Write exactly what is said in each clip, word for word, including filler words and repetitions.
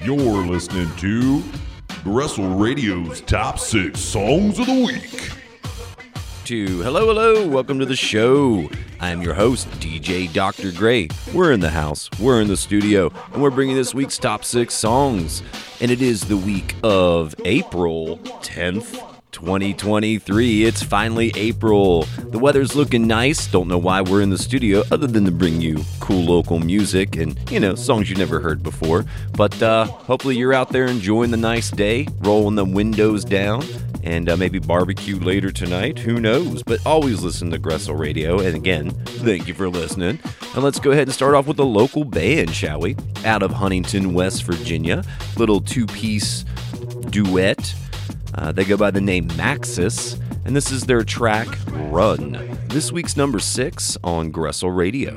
You're listening to Gressel Radio's Top six Songs of the Week. To hello, hello, welcome to the show. I'm your host, D J Doctor Gray. We're in the house, we're in the studio, and we're bringing this week's top six songs. And it is the week of April tenth, twenty twenty-three. It's finally April. The weather's looking nice. Don't know why we're in the studio other than to bring you cool local music and, you know, songs you never heard before. But uh, hopefully you're out there enjoying the nice day, rolling the windows down, and uh, maybe barbecue later tonight. Who knows? But always listen to Gressel Radio. And again, thank you for listening. And let's go ahead and start off with a local band, shall we? Out of Huntington, West Virginia. Little two-piece duet. Uh, they go by the name Maxis, and this is their track, Run. This week's number six on Gressel Radio.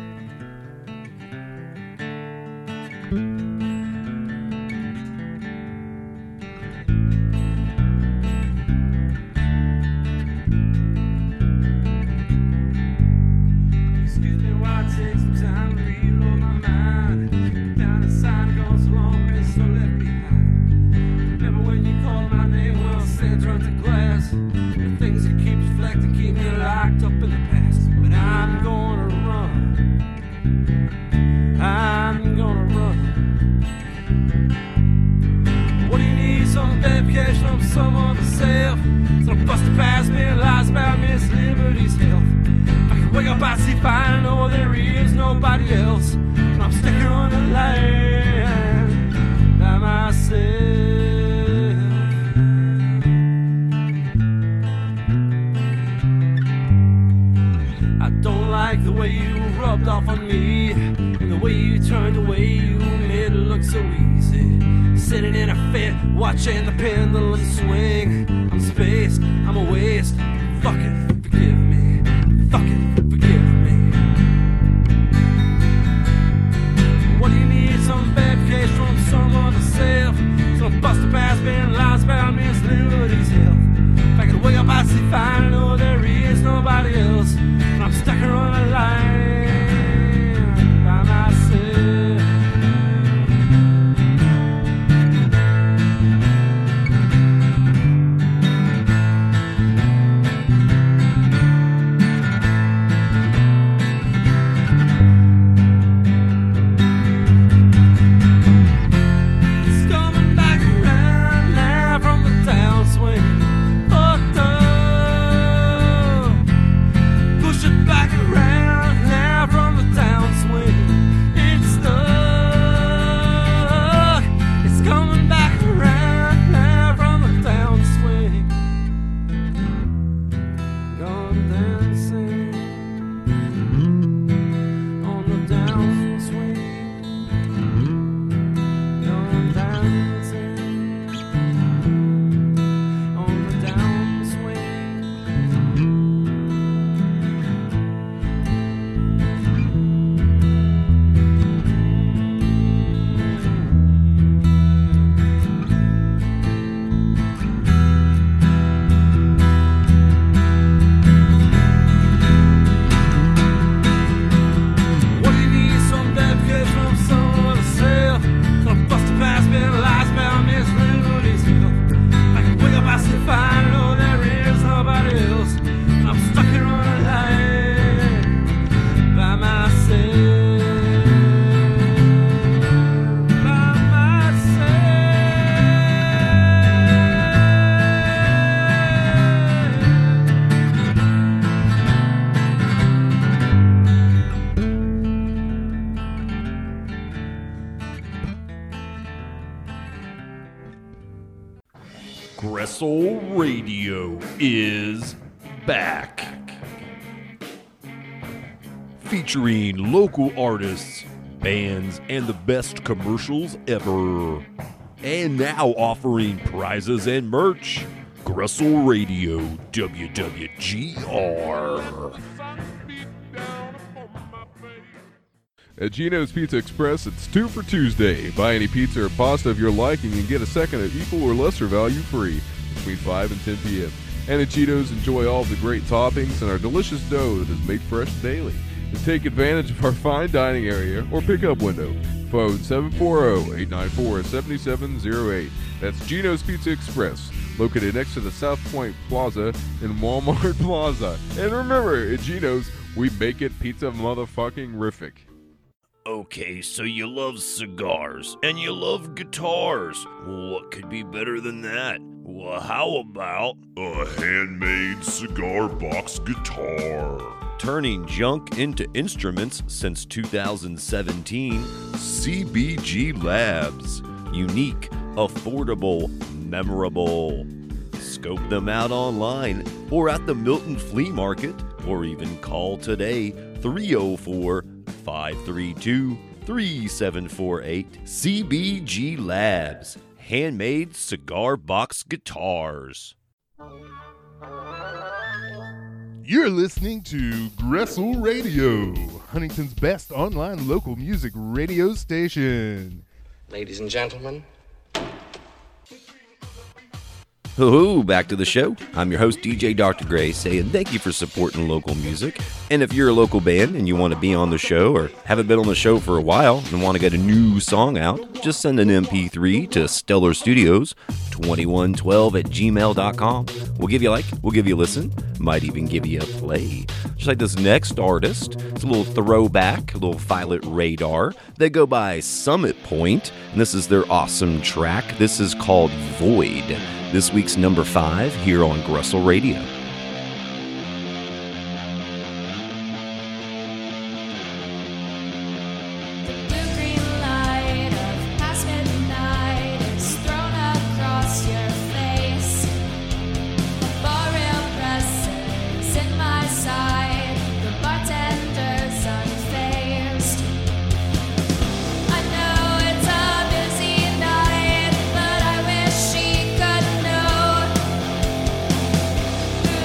Watching the pendulum swing. I'm spaced, I'm a waste. Fuck it, forgive me. Fuck it, forgive me. What do you need? Some bad case from someone to save. Some busted past been lies about me and liberty's health. If I could wake up, I'd see fine. I know there is nobody else. And I'm stuck here on a line by myself. Gressel Radio is back. Featuring local artists, bands, and the best commercials ever. And now offering prizes and merch. Gressel Radio, W W G R. At Gino's Pizza Express, it's two for Tuesday. Buy any pizza or pasta of your liking and get a second at equal or lesser value free between five and ten p.m. And at Gino's, enjoy all of the great toppings and our delicious dough that is made fresh daily. And take advantage of our fine dining area or pickup window. Phone seven four zero, eight nine four, seven seven zero eight. That's Gino's Pizza Express, located next to the South Point Plaza in Walmart Plaza. And remember, at Gino's, we make it pizza motherfucking-rific. Okay, so you love cigars and you love guitars. Well, what could be better than that? Well, how about a handmade cigar box guitar? Turning junk into instruments since two thousand seventeen, C B G Labs. Unique, affordable, memorable. Scope them out online or at the Milton Flea Market, or even call today three oh four, five three two, three seven four eight. C B G Labs, handmade cigar box guitars. You're listening to Gressel Radio, Huntington's best online local music radio station. Ladies and gentlemen. Hoo-hoo, back to the show. I'm your host, D J Doctor Gray, saying thank you for supporting local music. And if you're a local band and you want to be on the show or haven't been on the show for a while and want to get a new song out, just send an M P three to Stellar Studios twenty-one twelve at gmail dot com. We'll give you a like, we'll give you a listen, might even give you a play. Just like this next artist. It's a little throwback, a little Violet Radar. They go by Summit Point, and this is their awesome track. This is called Void. This week's number five here on Gressel Radio. But I wish she could know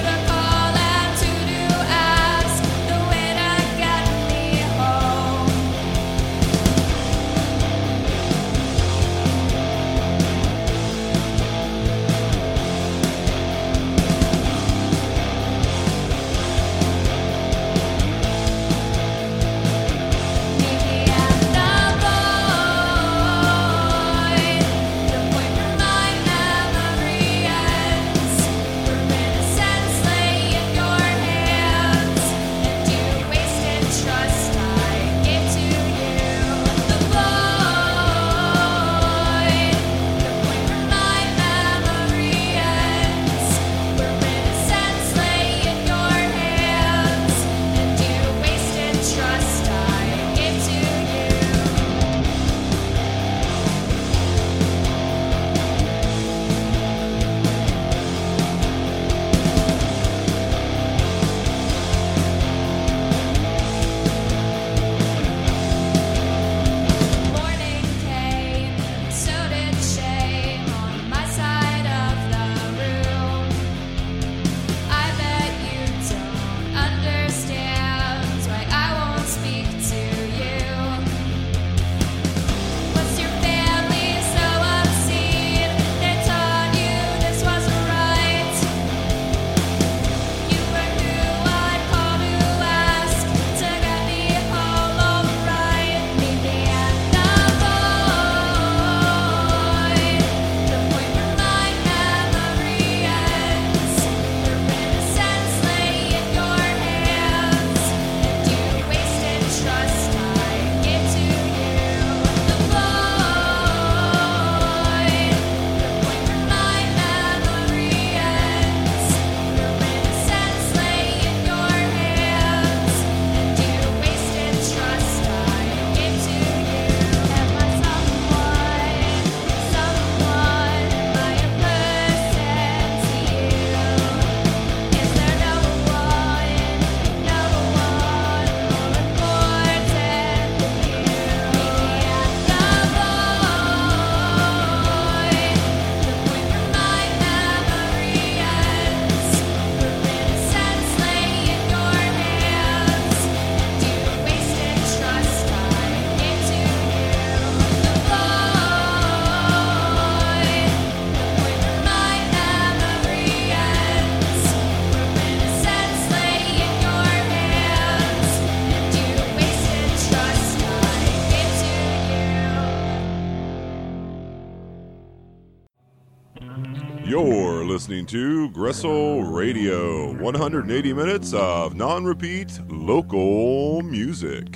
You're listening to Gressel Radio, one hundred eighty minutes of non-repeat local music.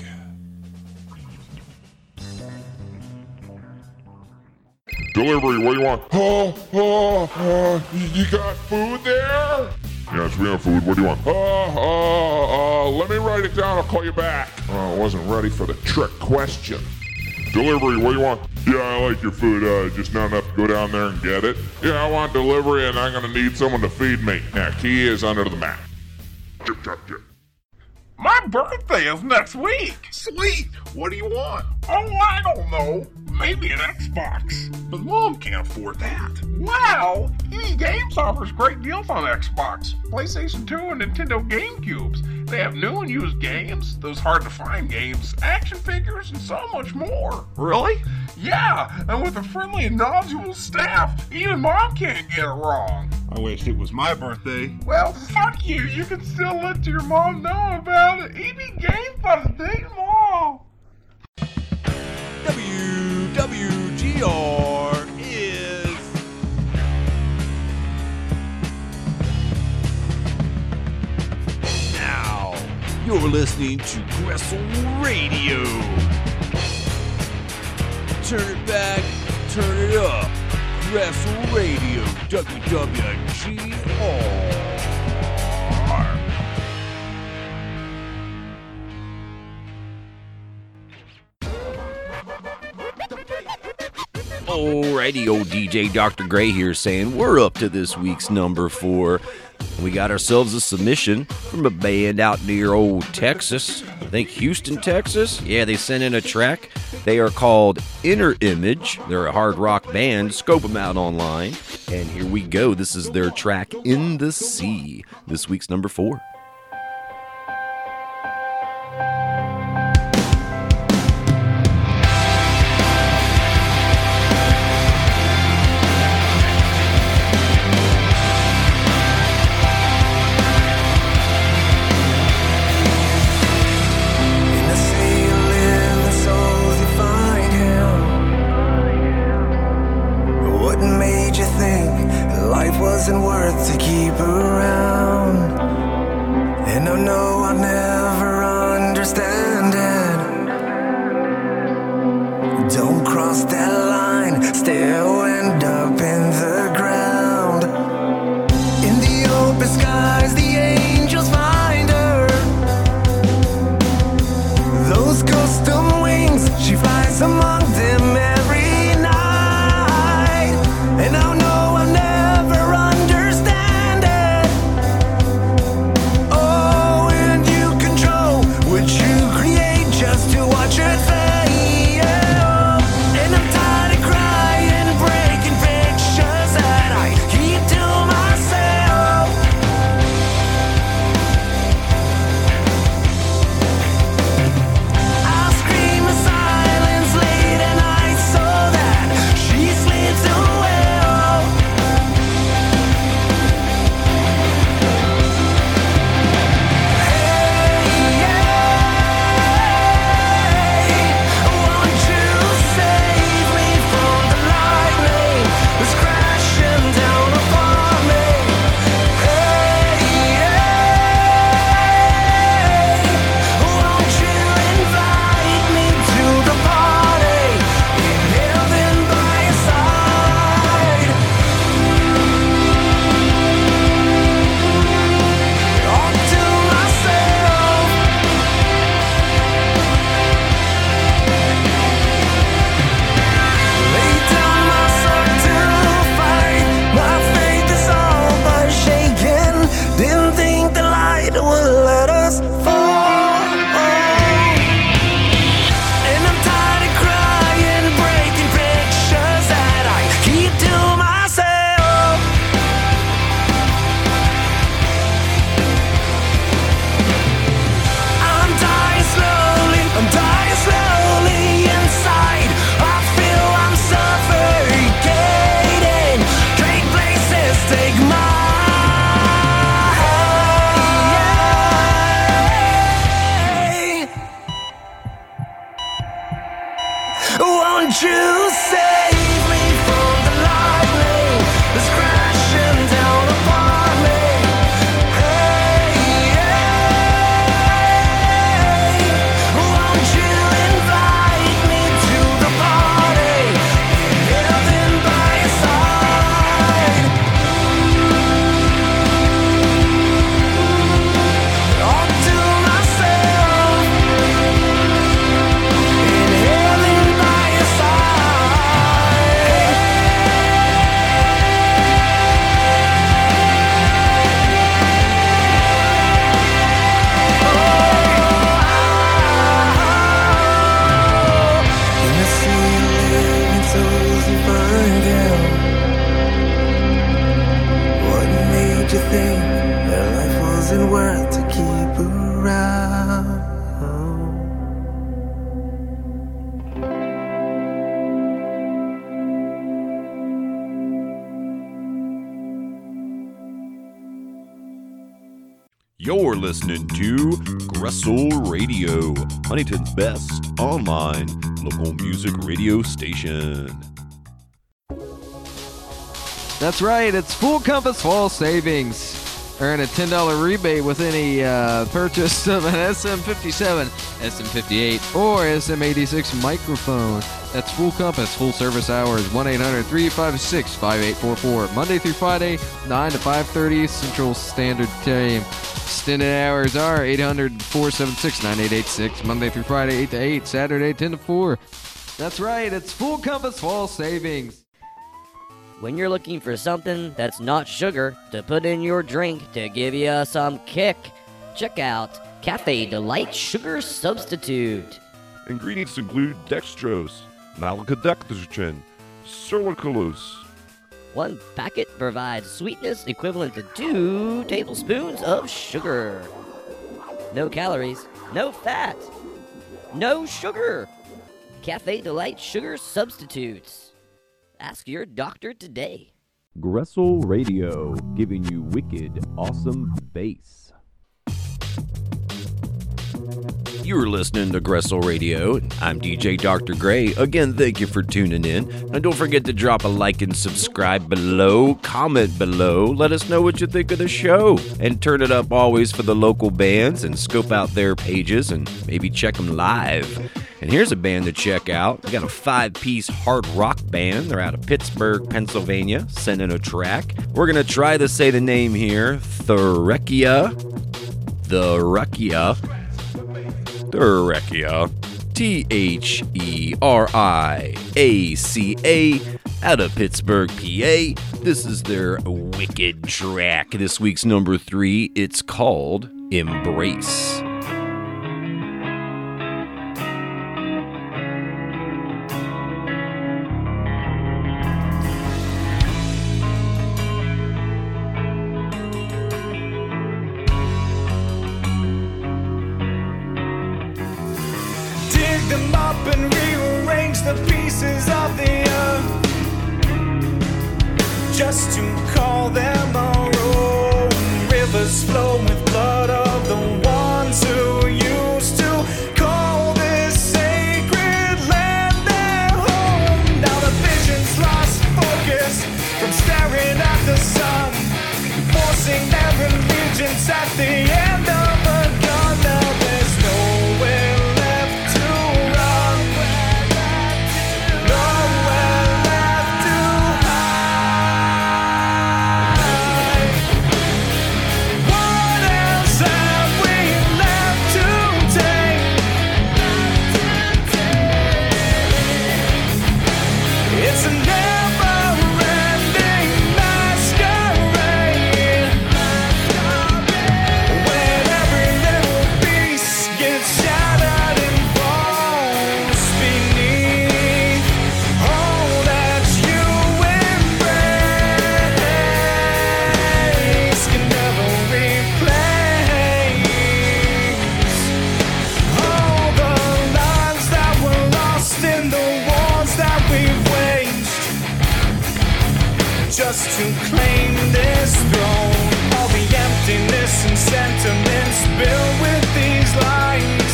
Delivery, what do you want? Oh, oh, oh, you got food there? Yes, we have food. What do you want? Oh, oh, oh, let me write it down. I'll call you back. Oh, I wasn't ready for the trick question. Delivery, what do you want? Yeah, I like your food. Uh, just not enough to go down there and get it. Yeah, I want delivery, and I'm going to need someone to feed me. Yeah, key is under the mat. Chip, chop, chip. My birthday is next week. Sweet. What do you want? Oh, I don't know. Maybe an Xbox. But Mom can't afford that. Wow! E A Games offers great deals on Xbox, PlayStation two, and Nintendo GameCubes. They have new and used games, those hard-to-find games, action figures, and so much more. Really? Yeah, and with a friendly and knowledgeable staff, even Mom can't get it wrong. I wish it was my birthday. Well, fuck you. You can still let your mom know about it. E B Games by the Dayton Mall. W W G R is now. You're listening to Gressel Radio. Turn it back, turn it up. Gressel Radio, W W G R. Alrighty, old D J Doctor Gray here saying we're up to this week's number four. We got ourselves a submission from a band out near old Texas. I think Houston, Texas. Yeah, they sent in a track. They are called Inner Image. They're a hard rock band. Scope them out online. And here we go. This is their track In the Sea. This week's number four. Wasn't worth to keep around, and I know I'll never understand it. Don't cross that line, still end up in the ground. In the open skies, the angels find her. Those custom wings, she flies among them every night, and I know I'll never won't you save me from the lightning that's crashing You're listening to Gressel Radio, Huntington's best online local music radio station. That's right, it's Full Compass Fall Savings. Earn a ten dollars rebate with any uh, purchase of an S M fifty-seven, S M fifty-eight, or S M eighty-six microphone. That's Full Compass, full service hours, one eight hundred, three five six, five eight four four. Monday through Friday, nine to five thirty Central Standard Time. Extended hours are eight hundred, four seven six, nine eight eight six. Monday through Friday, eight to eight. Saturday, ten to four. That's right, it's Full Compass Fall Savings. When you're looking for something that's not sugar to put in your drink to give you some kick, check out Cafe Delight Sugar Substitute. Ingredients include dextrose, maltodextrin, sucralose. One packet provides sweetness equivalent to two tablespoons of sugar. No calories, no fat, no sugar. Cafe Delight Sugar Substitutes. Ask your doctor today. Gressel Radio, giving you wicked, awesome bass. You're listening to Gressel Radio. I'm D J Doctor Gray. Again, thank you for tuning in. And don't forget to drop a like and subscribe below. Comment below. Let us know what you think of the show. And turn it up always for the local bands and scope out their pages and maybe check them live. And here's a band to check out. We got a five-piece hard rock band. They're out of Pittsburgh, Pennsylvania. Send in a track. We're going to try to say the name here. Theriaca. Theriaca. Theriaca. T H E R I A C A. Out of Pittsburgh, P A. This is their wicked track. This week's number three. It's called Embrace. Them up and rearrange the pieces of the earth just to call them our own. Rivers flow with blood of the ones who used to call this sacred land their home. Now the vision's lost focus from staring at the sun, forcing their allegiance at the end of a gun. Now there's nowhere just to claim this throne. All the emptiness and sentiments built with these lines.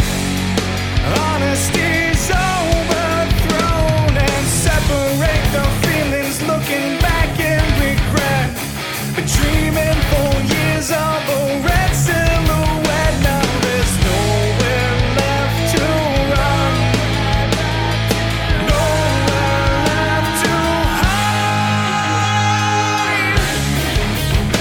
Honesty's overthrown and separate the feelings, looking back in regret, but dreaming for years of a red silhouette. Now there's nowhere left to run, nowhere left to hide.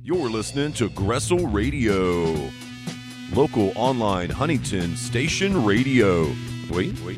You're listening to Gressel Radio, local online Huntington station radio. Wait, wait, wait.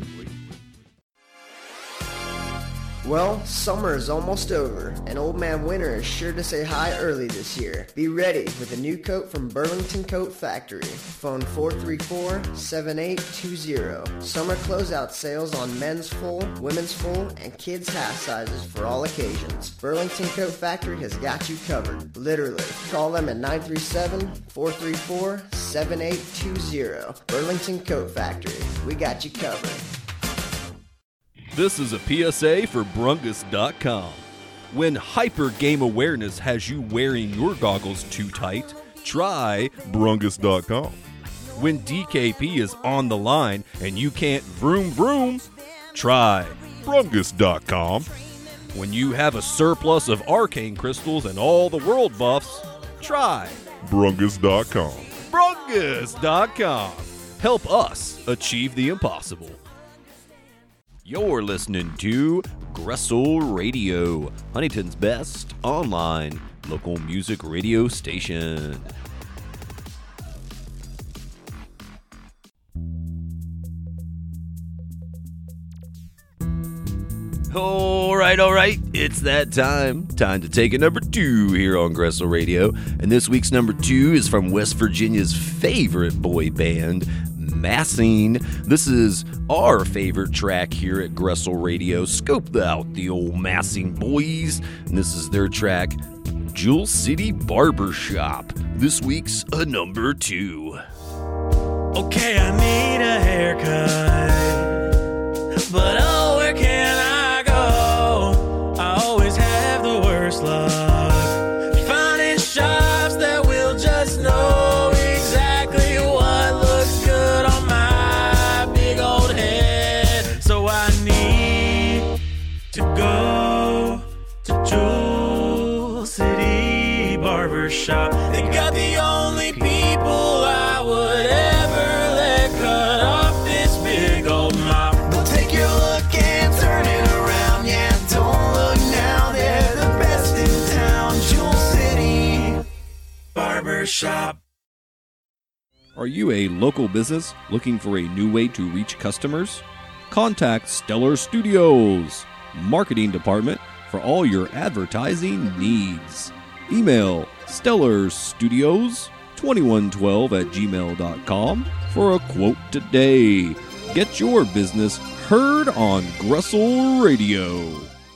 Well, summer is almost over, and Old Man Winter is sure to say hi early this year. Be ready with a new coat from Burlington Coat Factory. Phone four three four, seven eight two zero. Summer closeout sales on men's full, women's full, and kids' half sizes for all occasions. Burlington Coat Factory has got you covered. Literally. Call them at nine three seven, four three four, seven eight two zero. Burlington Coat Factory. We got you covered. This is a P S A for Brungus dot com. When hyper game awareness has you wearing your goggles too tight, try Brungus dot com. When D K P is on the line and you can't vroom vroom, try Brungus dot com. When you have a surplus of arcane crystals and all the world buffs, try Brungus dot com. Brungus dot com. Help us achieve the impossible. You're listening to Gressel Radio, Huntington's best online local music radio station. All right, all right, it's that time. Time to take a number two here on Gressel Radio. And this week's number two is from West Virginia's favorite boy band, Massing. This is our favorite track here at Gressel Radio. Scope out the old Massing boys. And this is their track, Jewel City Barbershop. This week's a number two. Okay, I need a haircut, but oh, where can I go? I always have the worst luck finding shops that will just know exactly what looks good on my big old head. So I need to go to Jewel City Barbershop. They got the only people I would ever let cut off this big old mop. They'll take your look and turn it around. Yeah, don't look now, they're the best in town. Jewel City Barbershop. Are you a local business looking for a new way to reach customers? Contact Stellar Studios, marketing department for all your advertising needs. Email stellar studios twenty-one twelve at gmail dot com for a quote today. Get your business heard on Gressel Radio.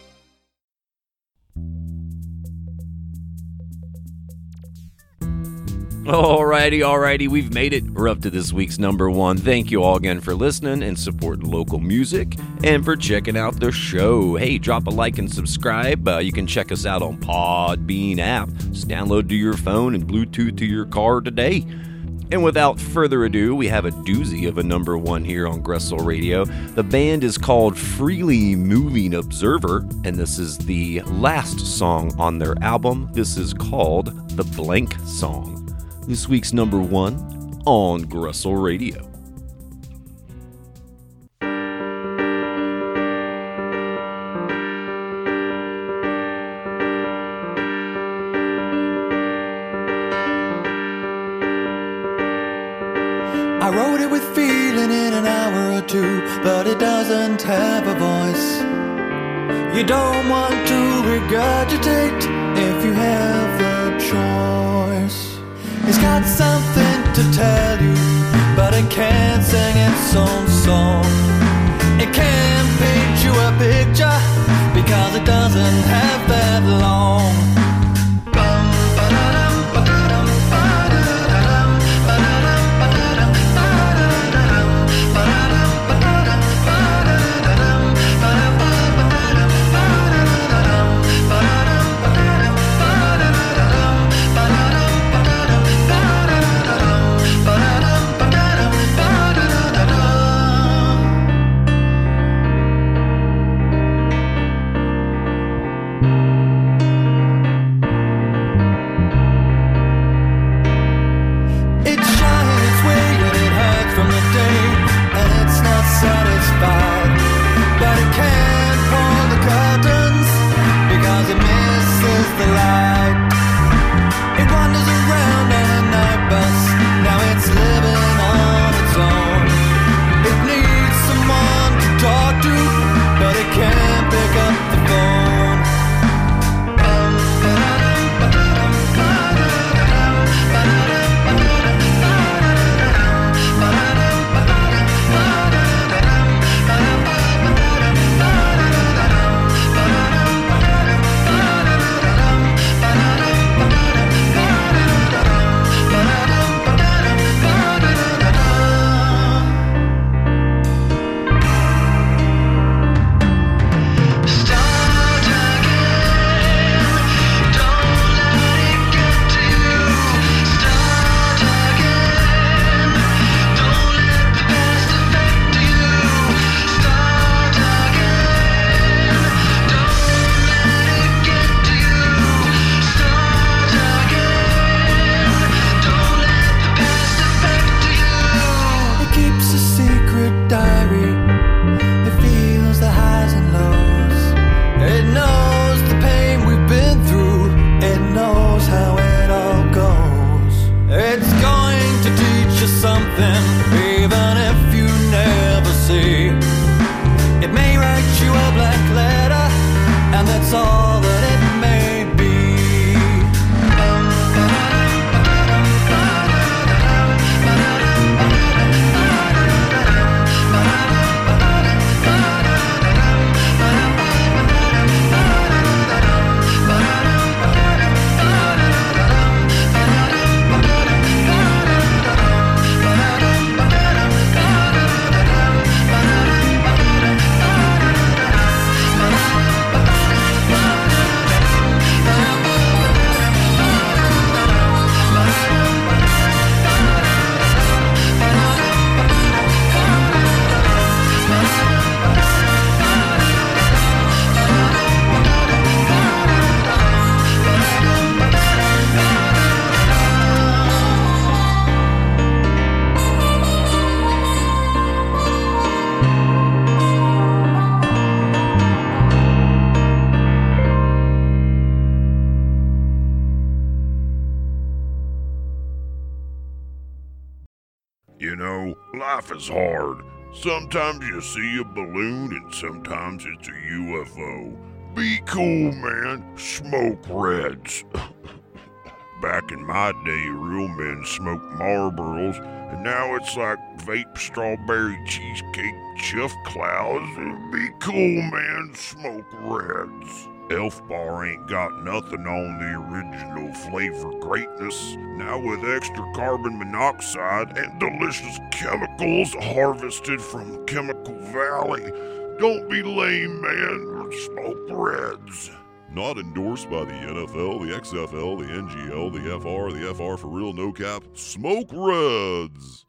Alrighty, alrighty, we've made it. We're up to this week's number one. Thank you all again for listening and supporting local music and for checking out the show. Hey, drop a like and subscribe. Uh, you can check us out on Podbean app. Just download to your phone and Bluetooth to your car today. And without further ado, we have a doozy of a number one here on Gressel Radio. The band is called Freely Moving Observer, and this is the last song on their album. This is called The Blank Song. This week's number one on Gressel Radio. I wrote it with feeling in an hour or two, but it doesn't have a voice. You don't want to regurgitate if you have the choice. It's got something to tell you, but it can't sing its own song. It can't paint you a picture, because it doesn't have that long. know, life is hard. Sometimes you see a balloon and sometimes it's a U F O. Be cool, man. Smoke Reds. Back in my day, real men smoked Marlboros, and now it's like vape strawberry cheesecake chuff clouds. Be cool, man. Smoke Reds. Elf Bar ain't got nothing on the original flavor greatness. Now with extra carbon monoxide and delicious chemicals harvested from Chemical Valley. Don't be lame, man. Smoke Reds. Not endorsed by the N F L, the X F L, the N G L, the F R, the F R for real, no cap. Smoke Reds.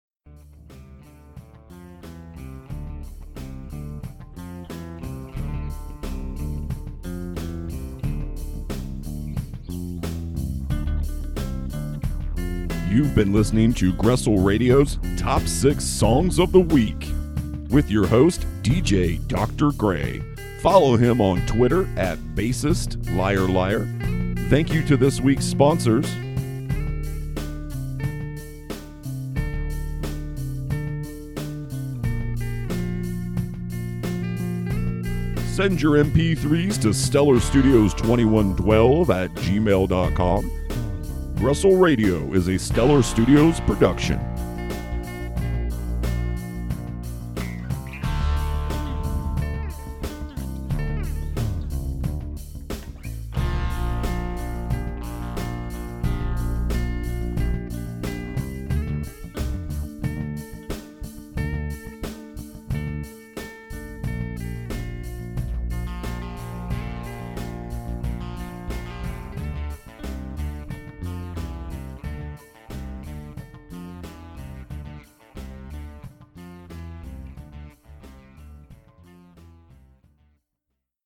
You've been listening to Gressel Radio's Top six Songs of the Week with your host, D J Doctor Gray. Follow him on Twitter at Bassist Liar Liar. Thank you to this week's sponsors. Send your M P threes to Stellar Studios twenty-one twelve at gmail dot com. Gressel Radio is a Stellar Studios production.